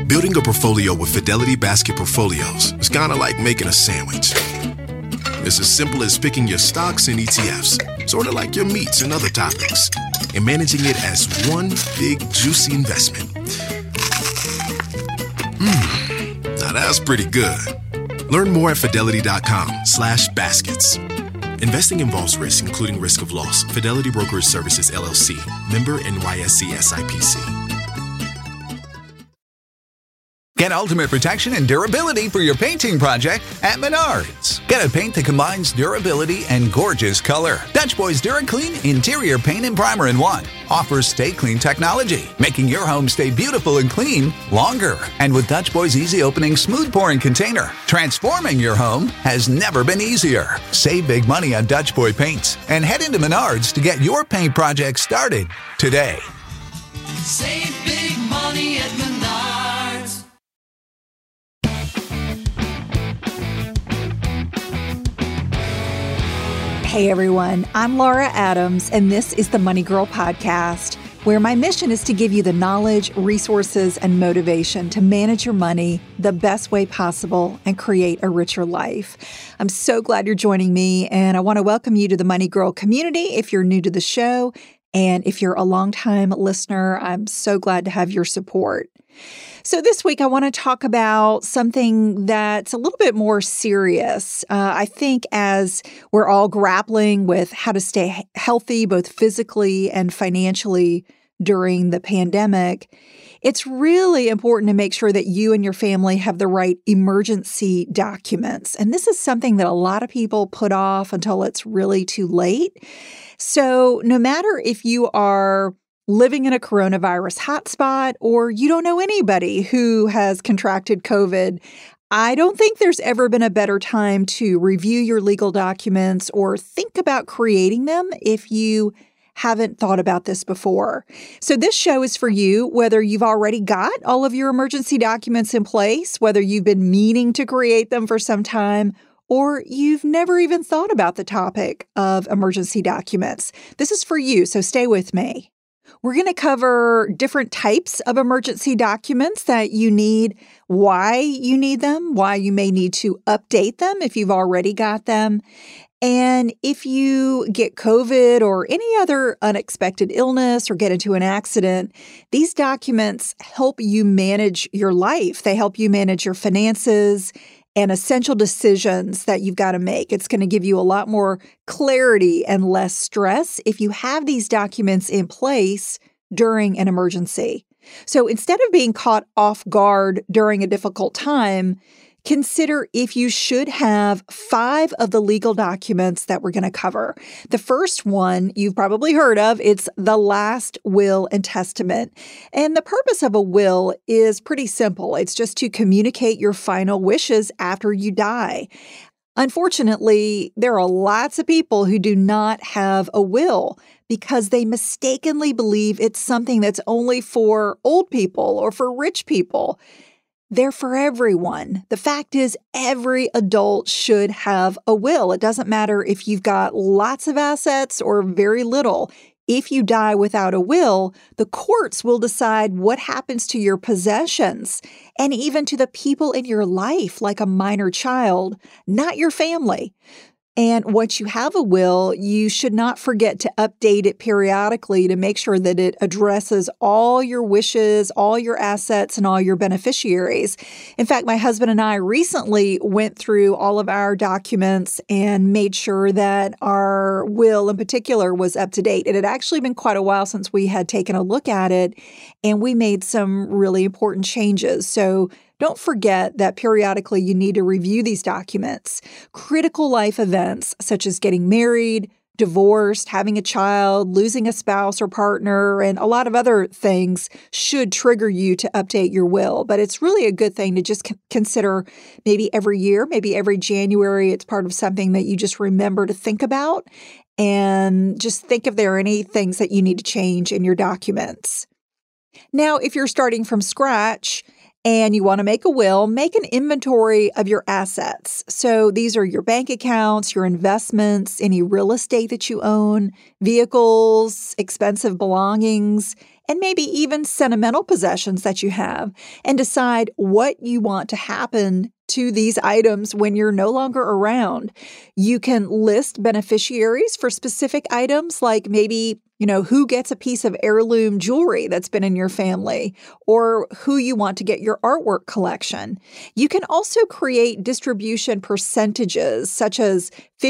Building a portfolio with Fidelity Basket Portfolios is kind of like making a sandwich. It's as simple as picking your stocks and ETFs, sort of like your meats and other toppings, and managing it as one big, juicy investment. Now that's pretty good. Learn more at fidelity.com/baskets. Investing involves risk, including risk of loss. Fidelity Brokerage Services, LLC. Member NYSE SIPC. Get ultimate protection and durability for your painting project at Menards. Get a paint that combines durability and gorgeous color. Dutch Boys DuraClean Interior Paint and Primer in One offers Stay Clean technology, making your home stay beautiful and clean longer. And with Dutch Boys Easy Opening Smooth Pouring Container, transforming your home has never been easier. Save big money on Dutch Boy paints and head into Menards to get your paint project started today. Save big money at Menards. Hey everyone, I'm Laura Adams, and this is the Money Girl Podcast, where my mission is to give you the knowledge, resources, and motivation to manage your money the best way possible and create a richer life. I'm so glad you're joining me, and I want to welcome you to the Money Girl community if you're new to the show. And if you're a longtime listener, I'm so glad to have your support. So this week, I want to talk about something that's a little bit more serious. I think as we're all grappling with how to stay healthy, both physically and financially during the pandemic, it's really important to make sure that you and your family have the right emergency documents. And this is something that a lot of people put off until it's really too late. So no matter if you are living in a coronavirus hotspot or you don't know anybody who has contracted COVID, I don't think there's ever been a better time to review your legal documents or think about creating them if you haven't thought about this before. So this show is for you, whether you've already got all of your emergency documents in place, whether you've been meaning to create them for some time, or you've never even thought about the topic of emergency documents. This is for you, so stay with me. We're going to cover different types of emergency documents that you need, why you need them, why you may need to update them if you've already got them. And if you get COVID or any other unexpected illness or get into an accident, these documents help you manage your life. They help you manage your finances and essential decisions that you've got to make. It's going to give you a lot more clarity and less stress if you have these documents in place during an emergency. So instead of being caught off guard during a difficult time, consider if you should have 5 of the legal documents that we're going to cover. The first one you've probably heard of, it's the last will and testament. And the purpose of a will is pretty simple. It's just to communicate your final wishes after you die. Unfortunately, there are lots of people who do not have a will because they mistakenly believe it's something that's only for old people or for rich people. They're for everyone. The fact is, every adult should have a will. It doesn't matter if you've got lots of assets or very little. If you die without a will, the courts will decide what happens to your possessions and even to the people in your life, like a minor child, not your family. And once you have a will, you should not forget to update it periodically to make sure that it addresses all your wishes, all your assets, and all your beneficiaries. In fact, my husband and I recently went through all of our documents and made sure that our will in particular was up to date. It had actually been quite a while since we had taken a look at it, and we made some really important changes. So don't forget that periodically you need to review these documents. Critical life events such as getting married, divorced, having a child, losing a spouse or partner, and a lot of other things should trigger you to update your will. But it's really a good thing to just consider maybe every year, maybe every January. It's part of something that you just remember to think about and just think if there are any things that you need to change in your documents. Now, if you're starting from scratch, and you want to make a will, make an inventory of your assets. So these are your bank accounts, your investments, any real estate that you own, vehicles, expensive belongings, and maybe even sentimental possessions that you have, and decide what you want to happen to these items when you're no longer around. You can list beneficiaries for specific items, like maybe who gets a piece of heirloom jewelry that's been in your family, or who you want to get your artwork collection. You can also create distribution percentages, such as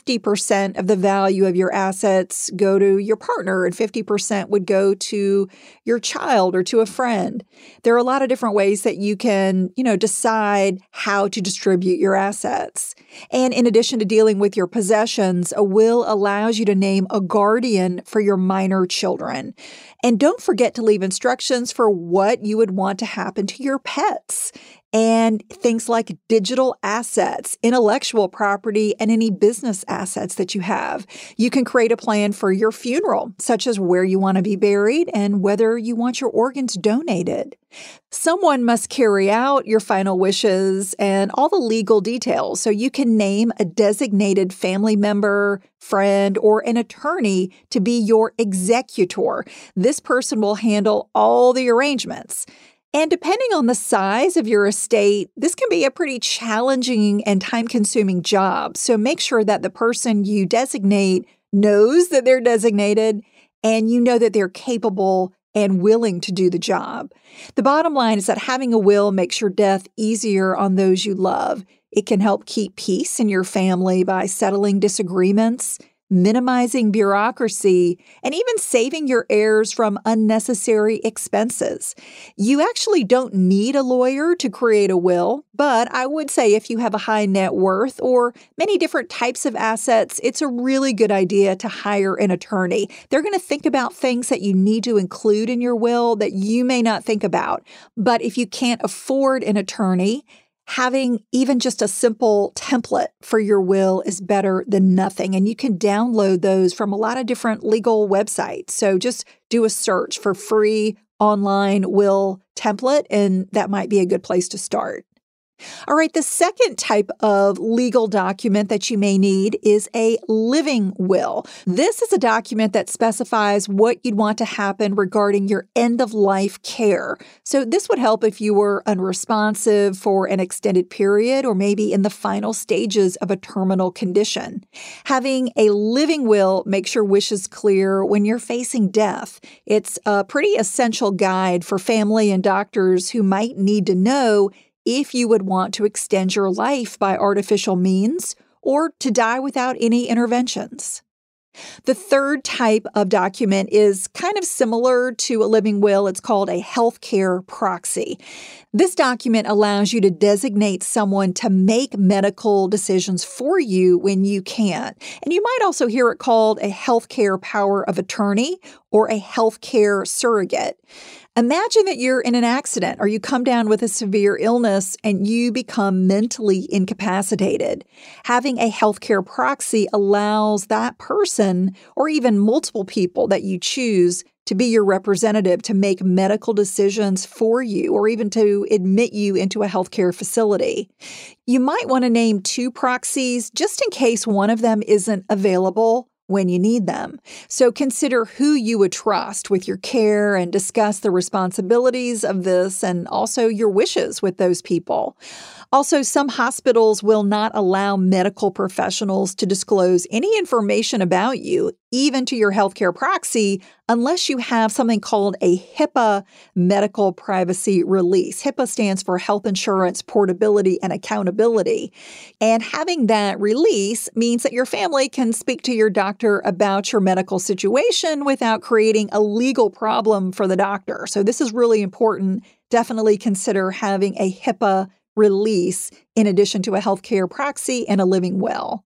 50% of the value of your assets go to your partner and 50% would go to your child or to a friend. There are a lot of different ways that you can, decide how to distribute your assets. And in addition to dealing with your possessions, a will allows you to name a guardian for your minor children. And don't forget to leave instructions for what you would want to happen to your pets, and things like digital assets, intellectual property, and any business assets that you have. You can create a plan for your funeral, such as where you want to be buried and whether you want your organs donated. Someone must carry out your final wishes and all the legal details, so you can name a designated family member, friend, or an attorney to be your executor. This person will handle all the arrangements. And depending on the size of your estate, this can be a pretty challenging and time-consuming job. So make sure that the person you designate knows that they're designated and you know that they're capable and willing to do the job. The bottom line is that having a will makes your death easier on those you love. It can help keep peace in your family by settling disagreements, minimizing bureaucracy, and even saving your heirs from unnecessary expenses. You actually don't need a lawyer to create a will, but I would say if you have a high net worth or many different types of assets, it's a really good idea to hire an attorney. They're going to think about things that you need to include in your will that you may not think about. But if you can't afford an attorney, having even just a simple template for your will is better than nothing. And you can download those from a lot of different legal websites. So just do a search for free online will template, and that might be a good place to start. All right, the second type of legal document that you may need is a living will. This is a document that specifies what you'd want to happen regarding your end-of-life care. So this would help if you were unresponsive for an extended period or maybe in the final stages of a terminal condition. Having a living will makes your wishes clear when you're facing death. It's a pretty essential guide for family and doctors who might need to know if you would want to extend your life by artificial means or to die without any interventions. The third type of document is kind of similar to a living will. It's called a healthcare proxy. This document allows you to designate someone to make medical decisions for you when you can't. And you might also hear it called a healthcare power of attorney or a healthcare surrogate. Imagine that you're in an accident or you come down with a severe illness and you become mentally incapacitated. Having a healthcare proxy allows that person or even multiple people that you choose to be your representative to make medical decisions for you or even to admit you into a healthcare facility. You might want to name 2 proxies just in case one of them isn't available when you need them. So consider who you would trust with your care and discuss the responsibilities of this and also your wishes with those people. Also, some hospitals will not allow medical professionals to disclose any information about you, even to your healthcare proxy, unless you have something called a HIPAA medical privacy release. HIPAA stands for Health Insurance Portability and Accountability. And having that release means that your family can speak to your doctor about your medical situation without creating a legal problem for the doctor. So this is really important. Definitely consider having a HIPAA release in addition to a healthcare proxy and a living will.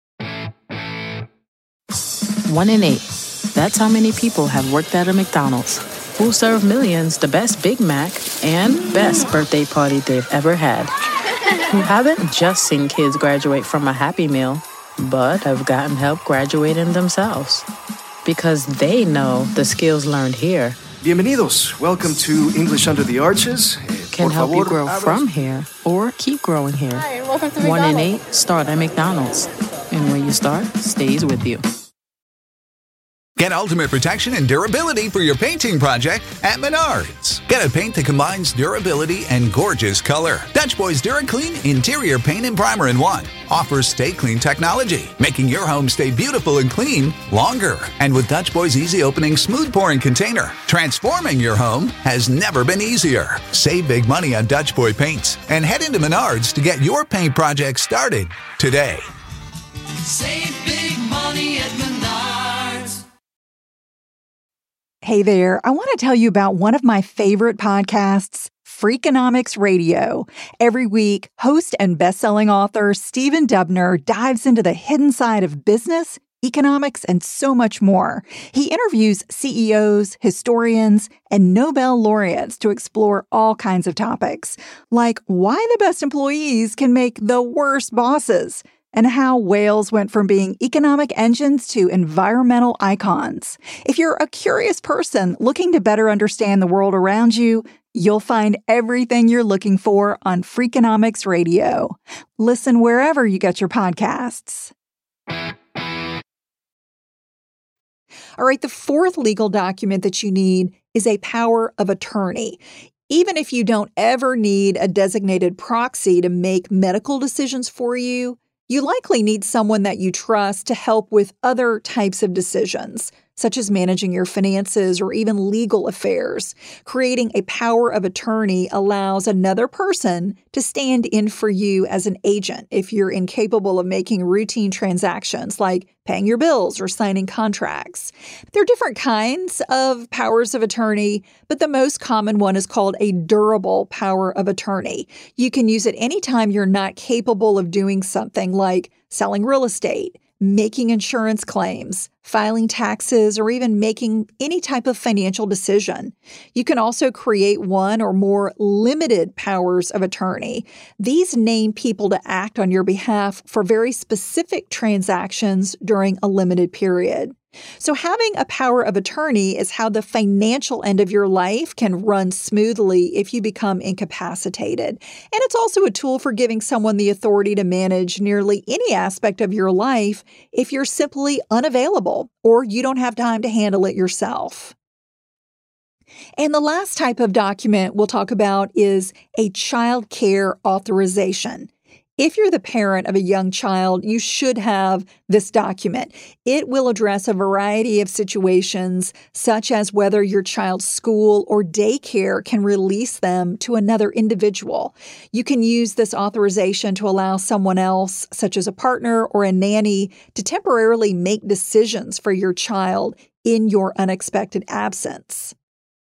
1 in 8. That's how many people have worked at a McDonald's, who serve millions the best Big Mac and best birthday party they've ever had. Who haven't just seen kids graduate from a Happy Meal, but have gotten help graduating themselves. Because they know the skills learned here Bienvenidos. Welcome to English Under the Arches. Can help you grow from here or keep growing here. Hi, welcome to 1 in McDonald's. 8 start at McDonald's. And when you start, stays with you. Get ultimate protection and durability for your painting project at Menards. Get a paint that combines durability and gorgeous color. Dutch Boys DuraClean Interior Paint and Primer in One offers Stay Clean technology, making your home stay beautiful and clean longer. And with Dutch Boys Easy Opening Smooth Pouring Container, transforming your home has never been easier. Save big money on Dutch Boy paints and head into Menards to get your paint project started today. Save big money at Menards. Hey there, I want to tell you about one of my favorite podcasts, Freakonomics Radio. Every week, host and best-selling author Stephen Dubner dives into the hidden side of business, economics, and so much more. He interviews CEOs, historians, and Nobel laureates to explore all kinds of topics, like why the best employees can make the worst bosses, and how whales went from being economic engines to environmental icons. If you're a curious person looking to better understand the world around you, you'll find everything you're looking for on Freakonomics Radio. Listen wherever you get your podcasts. All right, the fourth legal document that you need is a power of attorney. Even if you don't ever need a designated proxy to make medical decisions for you, you likely need someone that you trust to help with other types of decisions, such as managing your finances or even legal affairs. Creating a power of attorney allows another person to stand in for you as an agent if you're incapable of making routine transactions like paying your bills or signing contracts. There are different kinds of powers of attorney, but the most common one is called a durable power of attorney. You can use it anytime you're not capable of doing something like selling real estate, making insurance claims, filing taxes, or even making any type of financial decision. You can also create one or more limited powers of attorney. These name people to act on your behalf for very specific transactions during a limited period. So having a power of attorney is how the financial end of your life can run smoothly if you become incapacitated. And it's also a tool for giving someone the authority to manage nearly any aspect of your life if you're simply unavailable or you don't have time to handle it yourself. And the last type of document we'll talk about is a child care authorization. If you're the parent of a young child, you should have this document. It will address a variety of situations, such as whether your child's school or daycare can release them to another individual. You can use this authorization to allow someone else, such as a partner or a nanny, to temporarily make decisions for your child in your unexpected absence.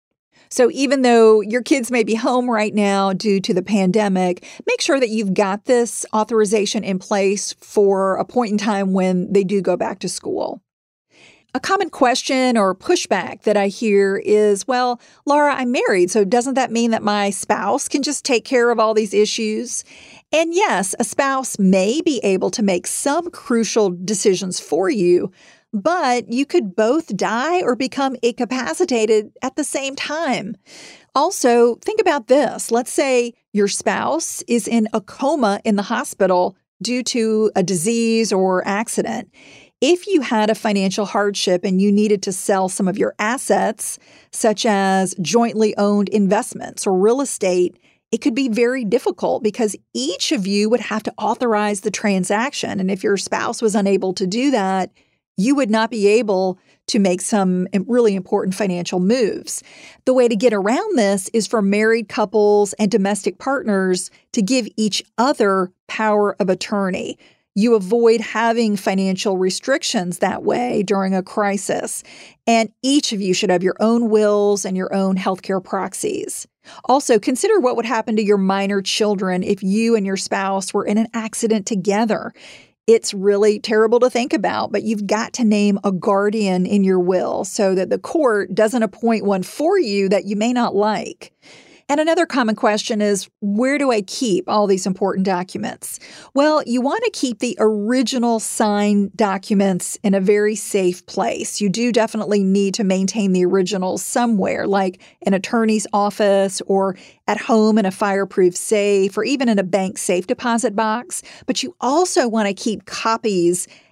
So even though your kids may be home right now due to the pandemic, make sure that you've got this authorization in place for a point in time when they do go back to school. A common question or pushback that I hear is, well, Laura, I'm married, so doesn't that mean that my spouse can just take care of all these issues? And yes, a spouse may be able to make some crucial decisions for you, but you could both die or become incapacitated at the same time. Also, think about this. Let's say your spouse is in a coma in the hospital due to a disease or accident. If you had a financial hardship and you needed to sell some of your assets, such as jointly owned investments or real estate, it could be very difficult because each of you would have to authorize the transaction. And if your spouse was unable to do that, you would not be able to make some really important financial moves. The way to get around this is for married couples and domestic partners to give each other power of attorney. You avoid having financial restrictions that way during a crisis. And each of you should have your own wills and your own healthcare proxies. Also, consider what would happen to your minor children if you and your spouse were in an accident together. It's really terrible to think about, but you've got to name a guardian in your will so that the court doesn't appoint one for you that you may not like. And another common question is, where do I keep all these important documents? Well, you want to keep the original signed documents in a very safe place. You do definitely need to maintain the originals somewhere, like an attorney's office or at home in a fireproof safe or even in a bank safe deposit box. But you also want to keep copies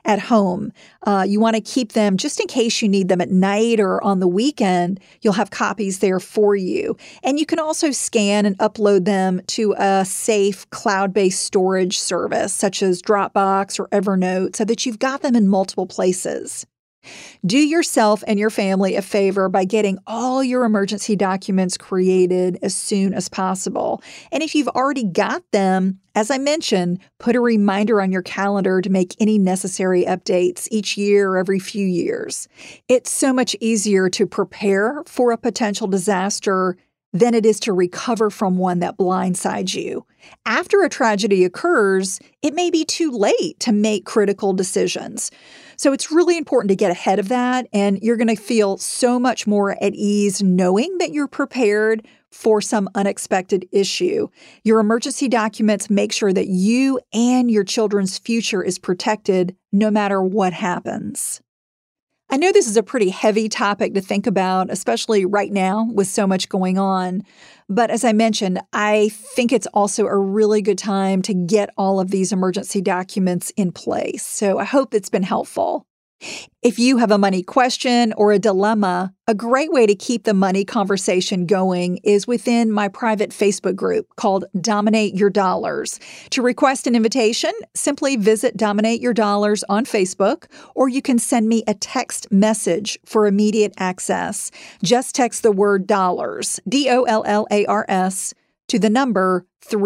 at home. You want to keep them just in case you need them at night or on the weekend. You'll have copies there for you. And you can also scan and upload them to a safe cloud-based storage service such as Dropbox or Evernote so that you've got them in multiple places. Do yourself and your family a favor by getting all your emergency documents created as soon as possible. And if you've already got them, as I mentioned, put a reminder on your calendar to make any necessary updates each year or every few years. It's so much easier to prepare for a potential disaster than it is to recover from one that blindsides you. After a tragedy occurs, it may be too late to make critical decisions. So it's really important to get ahead of that, and you're going to feel so much more at ease knowing that you're prepared for some unexpected issue. Your emergency documents make sure that you and your children's future is protected no matter what happens. I know this is a pretty heavy topic to think about, especially right now with so much going on. But as I mentioned, I think it's also a really good time to get all of these emergency documents in place. So I hope it's been helpful. If you have a money question or a dilemma, a great way to keep the money conversation going is within my private Facebook group called Dominate Your Dollars. To request an invitation, simply visit Dominate Your Dollars on Facebook, or you can send me a text message for immediate access. Just text the word dollars, DOLLARS, to the number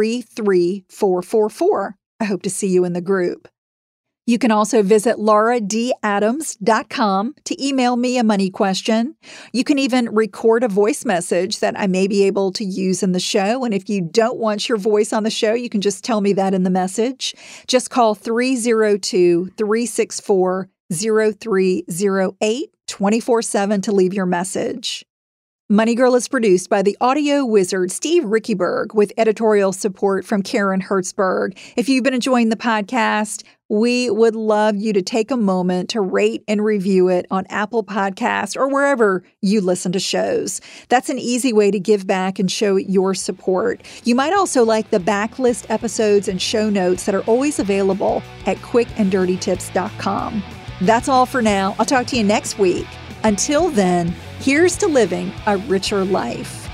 33444. I hope to see you in the group. You can also visit lauradadams.com to email me a money question. You can even record a voice message that I may be able to use in the show. And if you don't want your voice on the show, you can just tell me that in the message. Just call 302-364-0308 24/7 to leave your message. Money Girl is produced by the audio wizard Steve Rickyberg with editorial support from Karen Hertzberg. If you've been enjoying the podcast, we would love you to take a moment to rate and review it on Apple Podcasts or wherever you listen to shows. That's an easy way to give back and show your support. You might also like the backlist episodes and show notes that are always available at quickanddirtytips.com. That's all for now. I'll talk to you next week. Until then, here's to living a richer life.